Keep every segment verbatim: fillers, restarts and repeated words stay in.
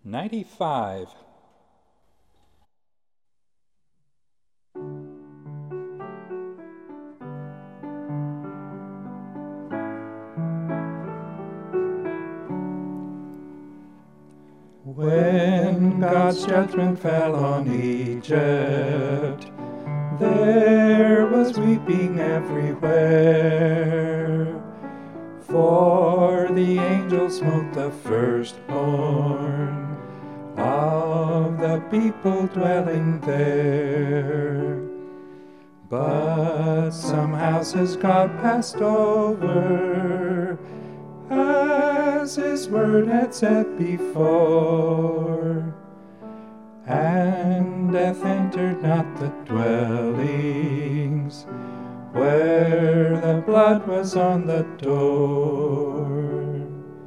ninety-five. When God's judgment fell on Egypt, there was weeping everywhere, for the angel smote the firstborn of the people dwelling there. But some houses God passed over, as his word had said before, and death entered not the dwellings where the blood was on the door.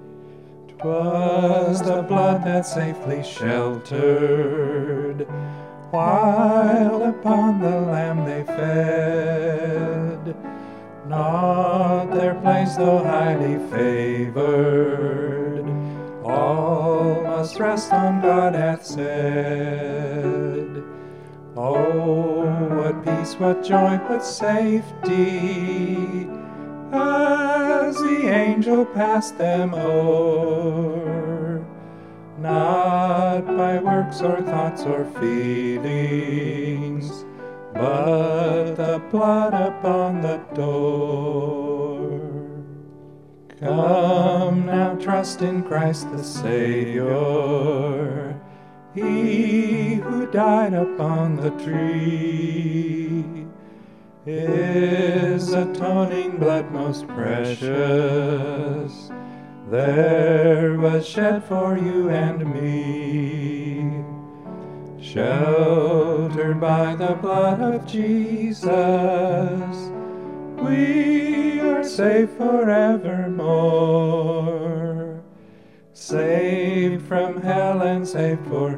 'Twas the blood that safely sheltered, while upon the Lamb they fed. Not their place, though highly favored, all must rest on God hath said. Oh, what peace, what joy, what safety, as the angel passed them o'er, not by works or thoughts or feelings, but the blood upon the door. Come now, trust in Christ the Savior, he who died upon the tree. His atoning blood most precious there was shed for you and me. Sheltered by the blood of Jesus, we are safe forevermore. Saved from hell and saved for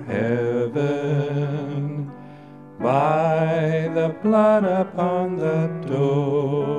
heaven, by the blood upon the door.